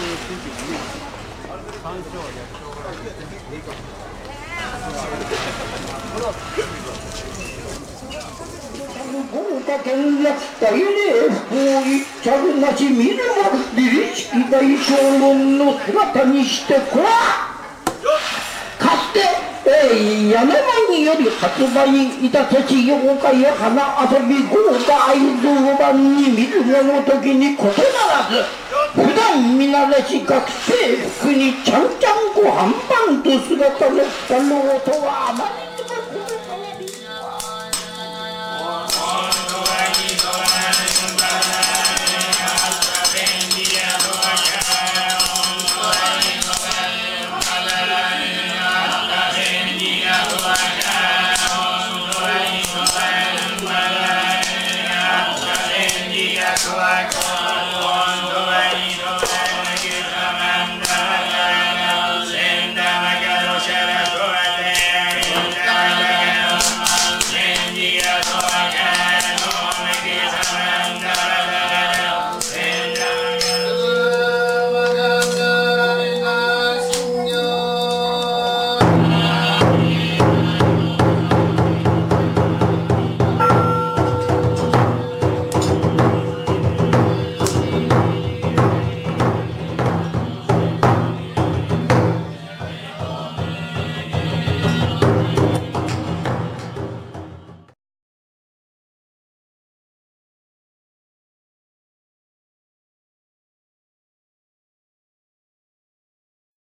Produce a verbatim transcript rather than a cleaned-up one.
豪華絢爛大礼不意着なち見るも凛々しき大将軍の姿にしてこらかつて、えー、柳間により発売いた土地妖怪や花遊び豪華愛蔵版に見るもの時にことならず普段見慣れし学生服にちゃんちゃんこ半パンと姿の太郎とはあまりにもこの変わり Like